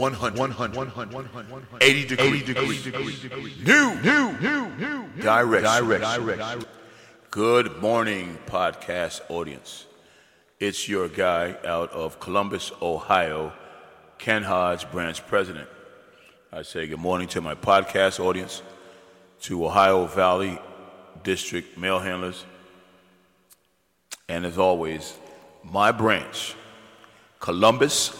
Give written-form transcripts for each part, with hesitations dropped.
180 degrees. New direction. Good morning, podcast audience. It's your guy out of Columbus, Ohio, Ken Hodge, branch president. I say good morning to my podcast audience, to Ohio Valley District mail handlers, and as always, my branch, Columbus,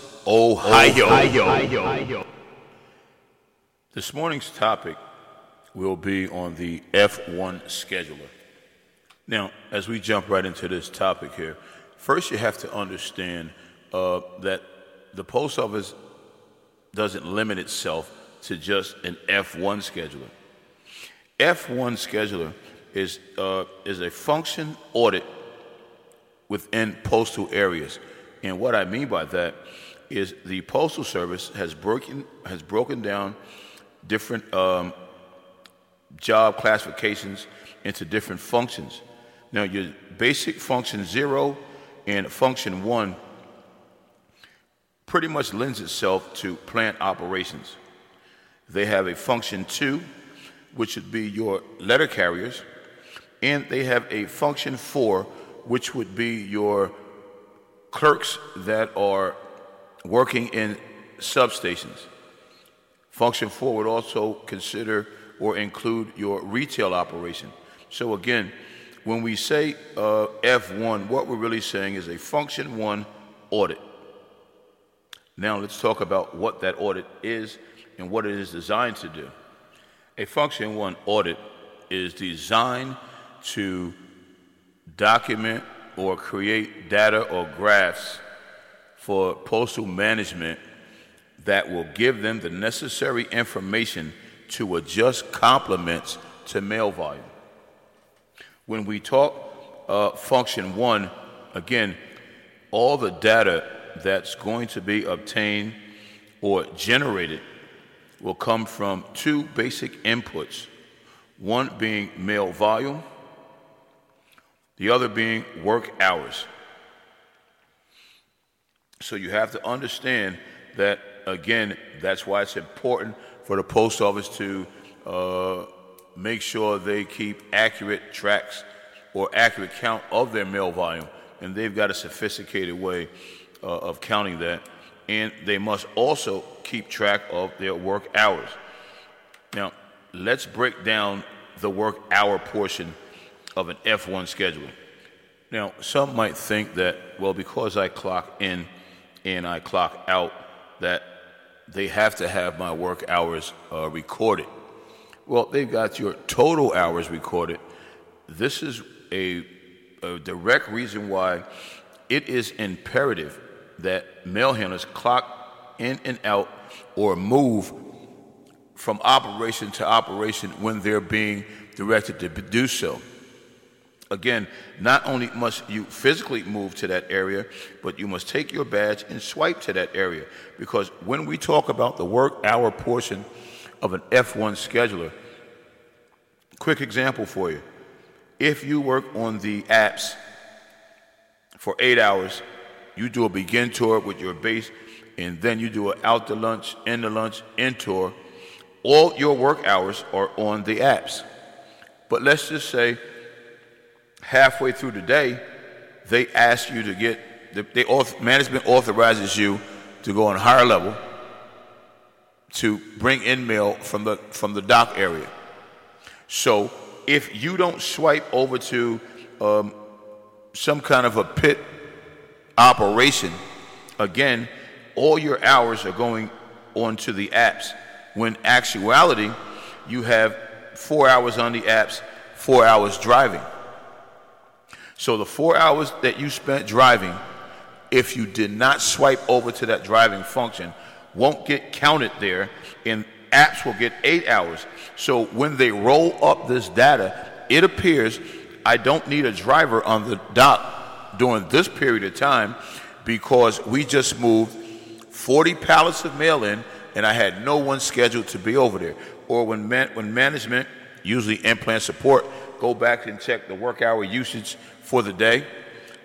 Ohio. This morning's topic will be on the F1 scheduler. Now, as we jump right into this topic here, first you have to understand that the post office doesn't limit itself to just an F1 scheduler. F1 scheduler is a function audit within postal areas. And what I mean by that is the Postal Service has broken down different job classifications into different functions. Now, your basic function 0 and function 1 pretty much lends itself to plant operations. They have a function 2, which would be your letter carriers, and they have a function 4, which would be your clerks that are working in substations. Function 4 would also consider or include your retail operation. So again, when we say F1, what we're really saying is a function 1 audit. Now let's talk about what that audit is and what it is designed to do. A function 1 audit is designed to document or create data or graphs for postal management that will give them the necessary information to adjust complements to mail volume. When we talk function 1, again, all the data that's going to be obtained or generated will come from two basic inputs, one being mail volume, the other being work hours. So you have to understand that, again, that's why it's important for the post office to make sure they keep accurate tracks or accurate count of their mail volume. And they've got a sophisticated way of counting that. And they must also keep track of their work hours. Now, let's break down the work hour portion of an F1 schedule. Now, some might think that, well, because I clock in and I clock out, that they have to have my work hours recorded. Well, they've got your total hours recorded. This is a direct reason why it is imperative that mail handlers clock in and out or move from operation to operation when they're being directed to do so. Again, not only must you physically move to that area, but you must take your badge and swipe to that area. Because when we talk about the work hour portion of an F1 scheduler, quick example for you. If you work on the apps for 8 hours, you do a begin tour with your base, and then you do an out to lunch, in tour. All your work hours are on the apps. But let's just say halfway through the day, they ask you to get, management authorizes you to go on a higher level to bring in mail from the dock area. So if you don't swipe over to some kind of a pit operation, again, all your hours are going onto the apps. When actuality, you have 4 hours on the apps, 4 hours driving. So the 4 hours that you spent driving, if you did not swipe over to that driving function, won't get counted there, and apps will get 8 hours. So when they roll up this data, it appears I don't need a driver on the dock during this period of time because we just moved 40 pallets of mail in and I had no one scheduled to be over there. Or when management, usually implant support, go back and check the work hour usage for the day,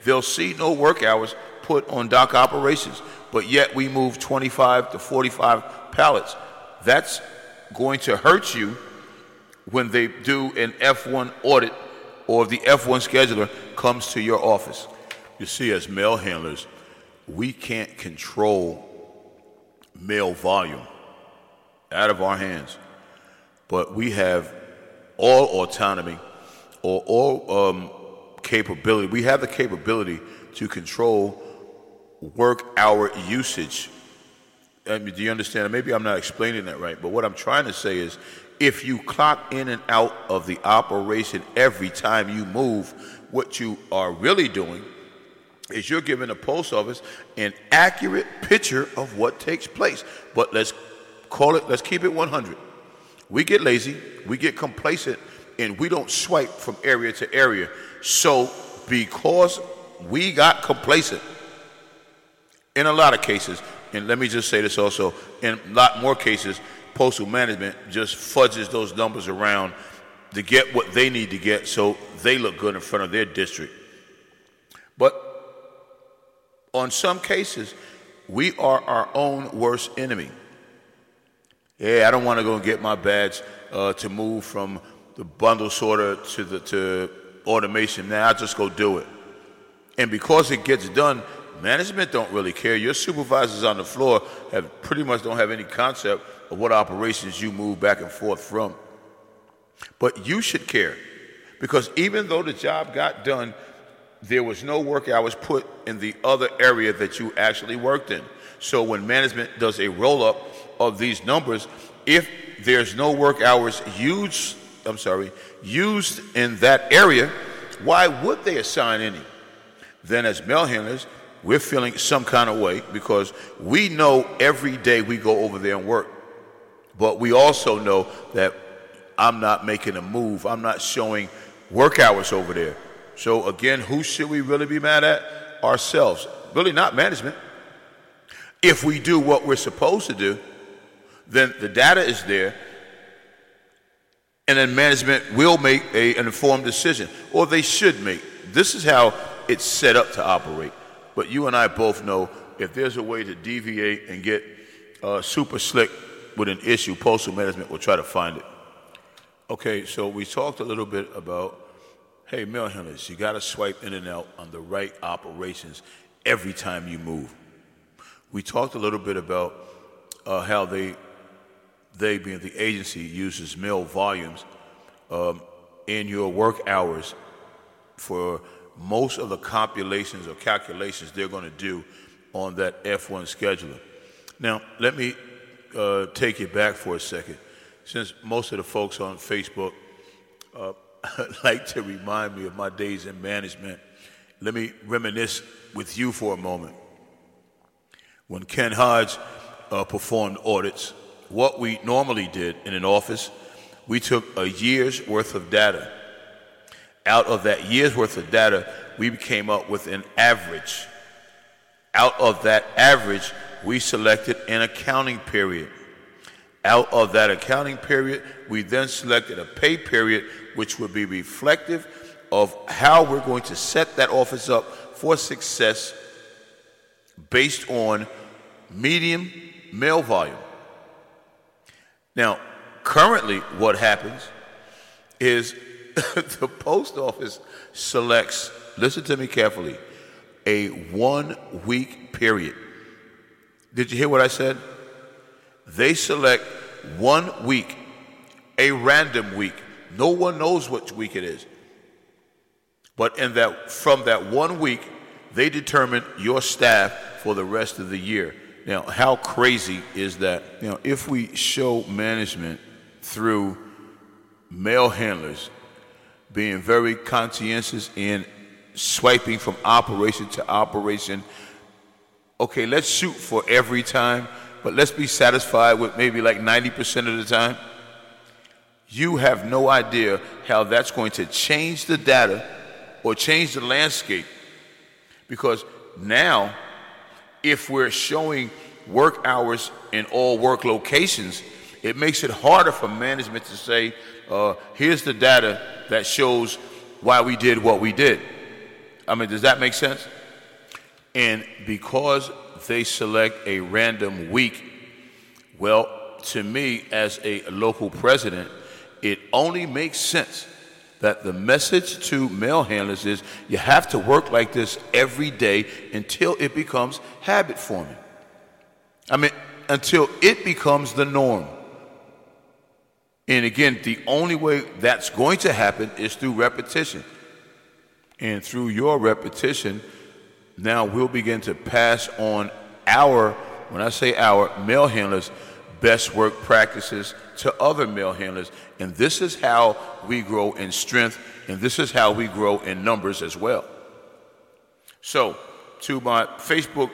they'll see no work hours put on dock operations, but yet we move 25 to 45 pallets. That's going to hurt you when they do an F1 audit or the F1 scheduler comes to your office. You see, as mail handlers, we can't control mail volume out of our hands, but we have all autonomy or all capability. We have the capability to control work hour usage. I mean, do you understand? Maybe I'm not explaining that right, but what I'm trying to say is if you clock in and out of the operation every time you move, what you are really doing is you're giving the post office an accurate picture of what takes place. But let's keep it 100. We get lazy, we get complacent, and we don't swipe from area to area. So because we got complacent, in a lot of cases, and let me just say this also, in a lot more cases, postal management just fudges those numbers around to get what they need to get so they look good in front of their district. But on some cases, we are our own worst enemy. Yeah, I don't want to go and get my badge to move from the bundle sorter to automation. Now I'll just go do it. And because it gets done, management don't really care. Your supervisors on the floor pretty much don't have any concept of what operations you move back and forth from. But you should care, because even though the job got done, there was no work hours put in the other area that you actually worked in. So when management does a roll-up of these numbers, if there's no work hours used in that area, why would they assign any? Then as mail handlers, we're feeling some kind of way because we know every day we go over there and work. But we also know that I'm not making a move. I'm not showing work hours over there. So again, who should we really be mad at? Ourselves. Really not management. If we do what we're supposed to do, then the data is there, and then management will make an informed decision, or they should make. This is how it's set up to operate. But you and I both know if there's a way to deviate and get super slick with an issue, postal management will try to find it. Okay, so we talked a little bit about, hey, mail handlers, you got to swipe in and out on the right operations every time you move. We talked a little bit about how they being the agency, uses mail volumes in your work hours for most of the compilations or calculations they're going to do on that F1 scheduler. Now, let me take you back for a second. Since most of the folks on Facebook like to remind me of my days in management, let me reminisce with you for a moment. When Ken Hodge performed audits, what we normally did in an office, we took a year's worth of data. Out of that year's worth of data, we came up with an average. Out of that average, we selected an accounting period. Out of that accounting period, we then selected a pay period, which would be reflective of how we're going to set that office up for success based on medium mail volume. Now, currently what happens is the post office selects, listen to me carefully, a 1 week period. Did you hear what I said? They select 1 week, a random week. No one knows which week it is. But from that 1 week, they determine your staff for the rest of the year. Now, how crazy is that? If we show management through mail handlers being very conscientious in swiping from operation to operation, okay, let's shoot for every time, but let's be satisfied with maybe like 90% of the time. You have no idea how that's going to change the data or change the landscape. Because now, if we're showing work hours in all work locations, it makes it harder for management to say, here's the data that shows why we did what we did. Does that make sense? And because they select a random week, well, to me, as a local president, it only makes sense that the message to mail handlers is you have to work like this every day until it becomes habit forming. Until it becomes the norm. And again, the only way that's going to happen is through repetition. And through your repetition, now we'll begin to pass on when I say our, mail handlers' best work practices to other mail handlers. And this is how we grow in strength, and this is how we grow in numbers as well. So, to my Facebook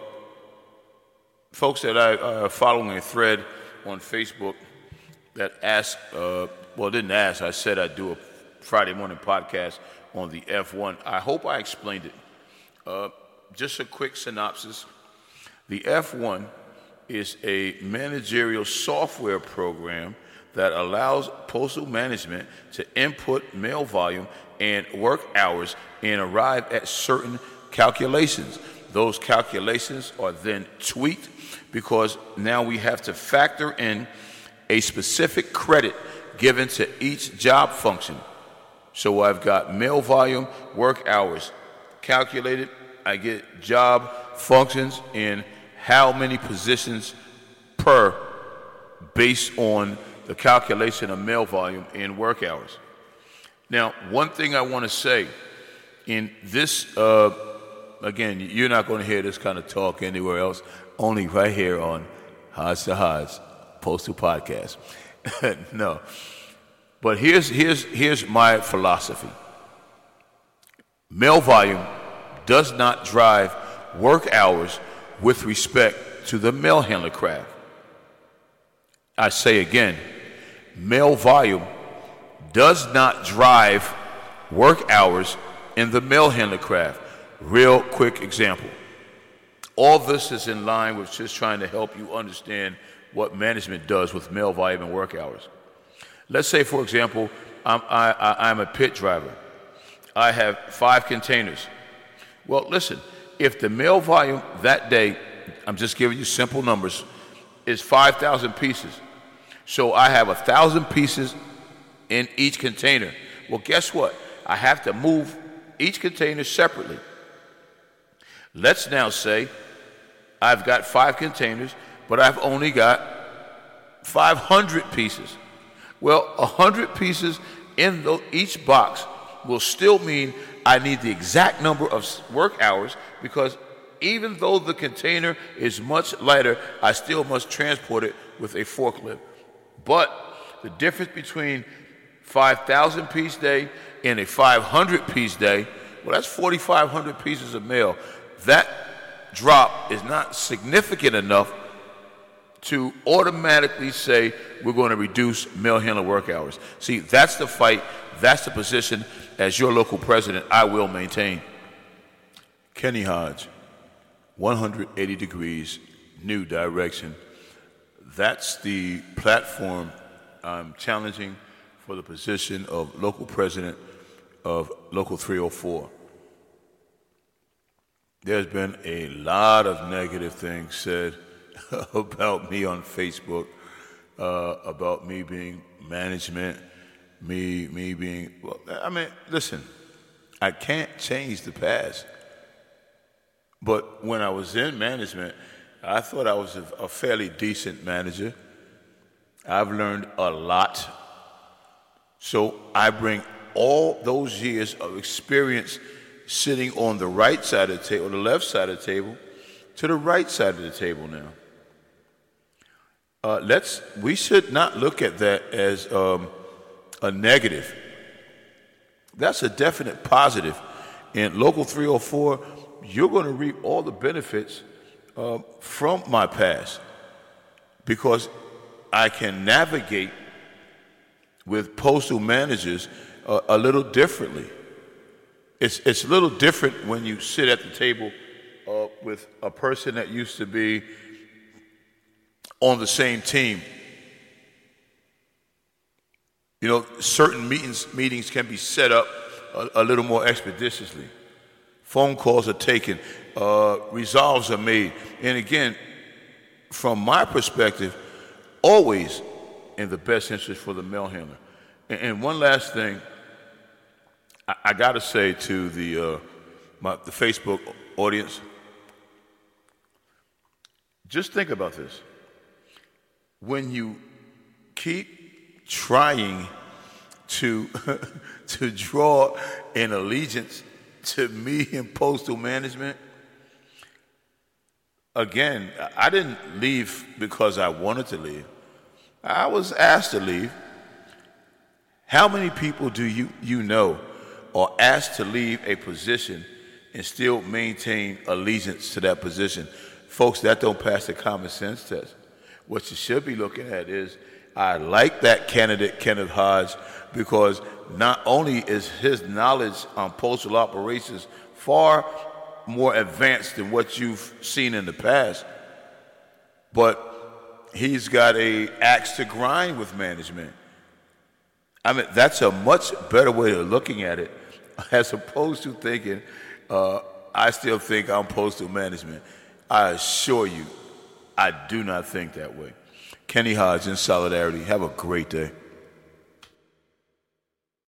folks that I are following a thread on Facebook that asked, didn't ask, I said I'd do a Friday morning podcast on the F1. I hope I explained it. Just a quick synopsis. The F1 is a managerial software program that allows postal management to input mail volume and work hours and arrive at certain calculations. Those calculations are then tweaked because now we have to factor in a specific credit given to each job function. So I've got mail volume, work hours calculated. I get job functions and how many positions per based on the calculation of mail volume and work hours. Now, one thing I want to say in this, again, you're not going to hear this kind of talk anywhere else, only right here on Hodge to Hodge Postal Podcast. No. But here's my philosophy. Mail volume does not drive work hours with respect to the mail handler craft. I say again, mail volume does not drive work hours in the mail handler craft. Real quick example. All this is in line with just trying to help you understand what management does with mail volume and work hours. Let's say, for example, I'm a pit driver. I have 5 containers. Well, listen, if the mail volume that day, I'm just giving you simple numbers, is 5,000 pieces. So I have 1,000 pieces in each container. Well, guess what? I have to move each container separately. Let's now say I've got 5 containers, but I've only got 500 pieces. Well, 100 pieces in each box will still mean I need the exact number of work hours, because even though the container is much lighter, I still must transport it with a forklift. But the difference between 5,000 piece day and a 500 piece day, well, that's 4,500 pieces of mail. That drop is not significant enough to automatically say we're going to reduce mail handler work hours. See, that's the fight. That's the position. As your local president, I will maintain. Kenny Hodge, 180 degrees, new direction. That's the platform I'm challenging for the position of local president of Local 304. There's been a lot of negative things said about me on Facebook, about me being management, me being, well, listen, I can't change the past. But when I was in management, I thought I was a fairly decent manager. I've learned a lot. So I bring all those years of experience sitting on the right side of the table, the left side of the table, to the right side of the table now. We should not look at that as a negative. That's a definite positive. In Local 304, you're going to reap all the benefits from my past, because I can navigate with postal managers a little differently. It's a little different when you sit at the table with a person that used to be on the same team. You know, certain meetings can be set up a little more expeditiously. phone calls are taken, resolves are made. And again, from my perspective, always in the best interest for the mail handler. And one last thing, I got to say to the Facebook audience, just think about this. When you keep trying to to draw an allegiance to me and postal management, again, I didn't leave because I wanted to leave. I was asked to leave. How many people do you know are asked to leave a position and still maintain allegiance to that position? Folks, that don't pass the common sense test. What you should be looking at is, I like that candidate, Kenneth Hodge, because not only is his knowledge on postal operations far more advanced than what you've seen in the past, but he's got a axe to grind with management. I mean, that's a much better way of looking at it, as opposed to thinking, I still think I'm postal management. I assure you, I do not think that way. Kenny Hodge, in solidarity. Have a great day.